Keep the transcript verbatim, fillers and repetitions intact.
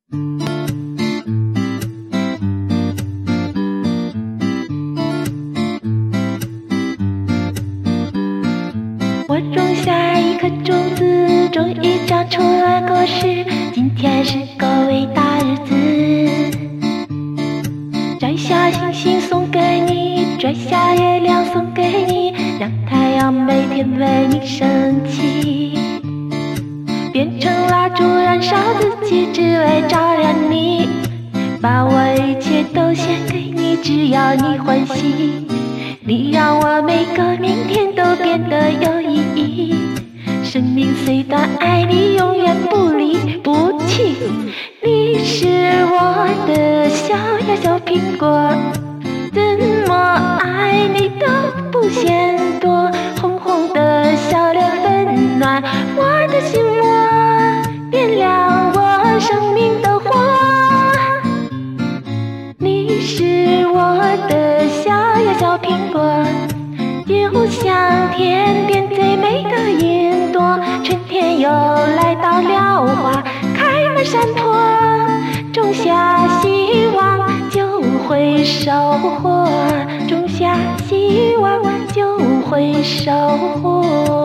我种下一颗种子，终于长出了果实。今天是个伟大日子，摘下星星送给你，摘下月亮送给你，让太阳每天为你升起。变成蜡烛燃烧自己，只为照亮你，把我一切都献给你，只要你欢喜。你让我每个明天都变得有意义，生命虽短，爱你永远不离不弃。你是我的小呀小苹果，怎么爱你都不嫌多，红红的笑脸温暖我的心窝，点亮我生命的火。你是我的小呀小苹果，就像天边最美的云朵，春天又来到了花开满山坡，种下希望就会收获，种下希望就会收获。